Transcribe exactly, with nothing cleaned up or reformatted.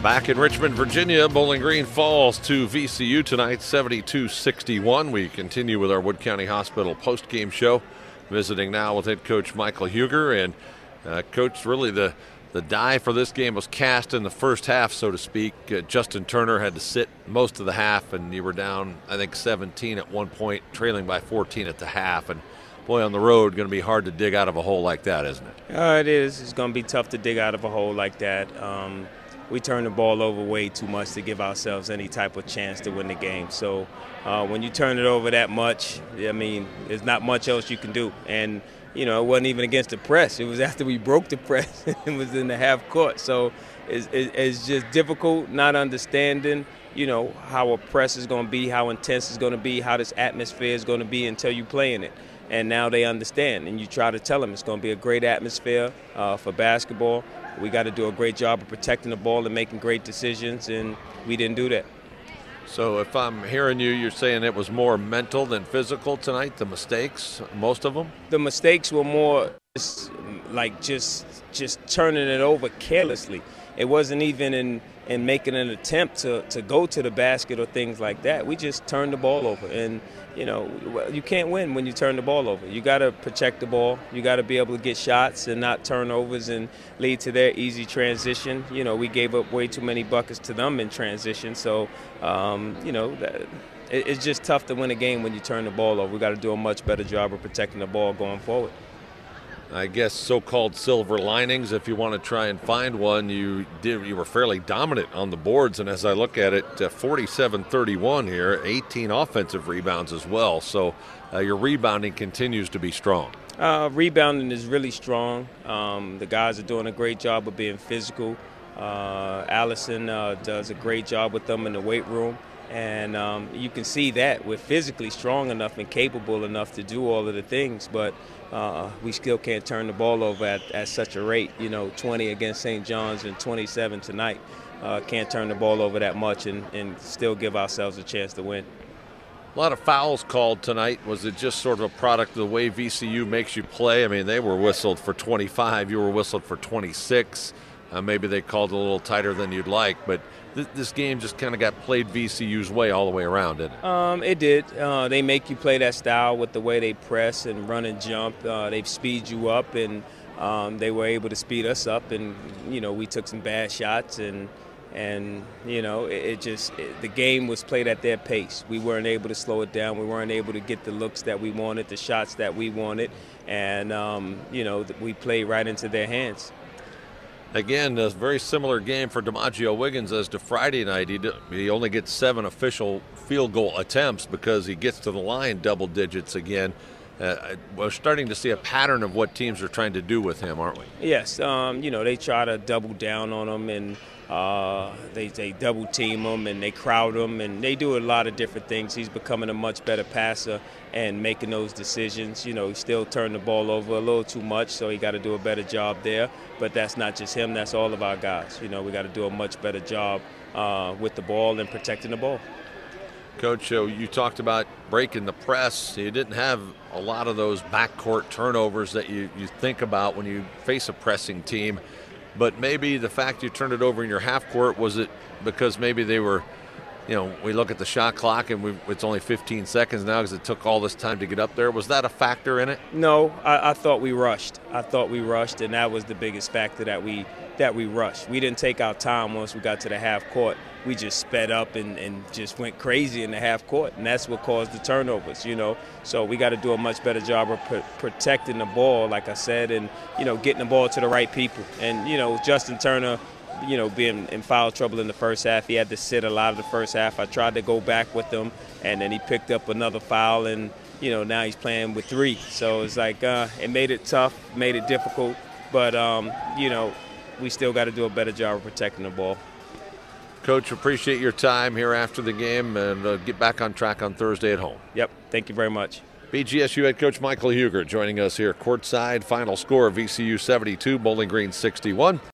Back in Richmond, Virginia, Bowling Green falls to V C U tonight, seventy-two sixty-one. We continue with our Wood County Hospital post-game show, visiting now with head coach Michael Huger. And uh, coach, really the the die for this game was cast in the first half, so to speak. Uh, Justin Turner had to sit most of the half, and you were down, I think, seventeen at one point, trailing by fourteen at the half. And boy, on the road, going to be hard to dig out of a hole like that, isn't it? Uh, it is. It's going to be tough to dig out of a hole like that. Um, we turn the ball over way too much to give ourselves any type of chance to win the game. So uh, when you turn it over that much, I mean, there's not much else you can do. And, you know, it wasn't even against the press. It was after we broke the press. It was in the half court. So it's, it's just difficult not understanding, you know, how a press is going to be, how intense it's going to be, how this atmosphere is going to be until you play in it. And now they understand, and you try to tell them it's going to be a great atmosphere uh, for basketball. We got to do a great job of protecting the ball and making great decisions, and we didn't do that. So if I'm hearing you, you're saying it was more mental than physical tonight, the mistakes, most of them? The mistakes were more just, like just just turning it over carelessly. It wasn't even in, in making an attempt to, to go to the basket or things like that. We just turned the ball over. And, you know, you can't win when you turn the ball over. You got to protect the ball. You got to be able to get shots and not turnovers and lead to their easy transition. You know, we gave up way too many buckets to them in transition. So, um, you know, that, it, it's just tough to win a game when you turn the ball over. We got to do a much better job of protecting the ball going forward. I guess so-called silver linings, if you want to try and find one, you did. You were fairly dominant on the boards, and as I look at it, forty-seven thirty-one here, eighteen offensive rebounds as well. So uh, your rebounding continues to be strong. Uh, rebounding is really strong. Um, the guys are doing a great job of being physical. Uh, Allison uh, does a great job with them in the weight room. And um, you can see that we're physically strong enough and capable enough to do all of the things, but uh, we still can't turn the ball over at, at such a rate. You know, twenty against Saint John's and twenty-seven tonight. Uh, can't turn the ball over that much and, and still give ourselves a chance to win. A lot of fouls called tonight. Was it just sort of a product of the way V C U makes you play? I mean, they were whistled for twenty-five. You were whistled for twenty-six. Uh, maybe they called it a little tighter than you'd like, but th- this game just kind of got played V C U's way all the way around, didn't it? Um, it did. Uh, they make you play that style with the way they press and run and jump. Uh, they speed you up, and um, they were able to speed us up. And you know, we took some bad shots, and and you know, it, it just it, the game was played at their pace. We weren't able to slow it down. We weren't able to get the looks that we wanted, the shots that we wanted, and um, you know, we played right into their hands. Again, a very similar game for DiMaggio Wiggins as to Friday night. He, d- he only gets seven official field goal attempts because he gets to the line double digits again. Uh, we're starting to see a pattern of what teams are trying to do with him, aren't we? Yes. Um, you know, they try to double down on him, and uh, they, they double team him, and they crowd him, and they do a lot of different things. He's becoming a much better passer and making those decisions. You know, he still turned the ball over a little too much, so he got to do a better job there. But that's not just him, that's all of our guys. You know, we got to do a much better job uh, with the ball and protecting the ball. Coach, uh, you talked about breaking the press. You didn't have a lot of those backcourt turnovers that you, you think about when you face a pressing team. But maybe the fact you turned it over in your half court, was it because maybe they were, you know, we look at the shot clock and we, it's only fifteen seconds now because it took all this time to get up there. Was that a factor in it? No, I, I thought we rushed. I thought we rushed, and that was the biggest factor, that we that we rushed. We didn't take our time once we got to the half court. We just sped up and, and just went crazy in the half court, and that's what caused the turnovers, you know. So we got to do a much better job of pr- protecting the ball, like I said, and, you know, getting the ball to the right people. And, you know, Justin Turner, you know, being in foul trouble in the first half, he had to sit a lot of the first half. I tried to go back with him, and then he picked up another foul, and, you know, now he's playing with three. So it's like uh, it made it tough, made it difficult, but, um, you know, we still got to do a better job of protecting the ball. Coach, appreciate your time here after the game, and uh, get back on track on Thursday at home. Yep, thank you very much. B G S U head coach Michael Huger joining us here courtside. Final score, V C U seventy-two, Bowling Green sixty-one.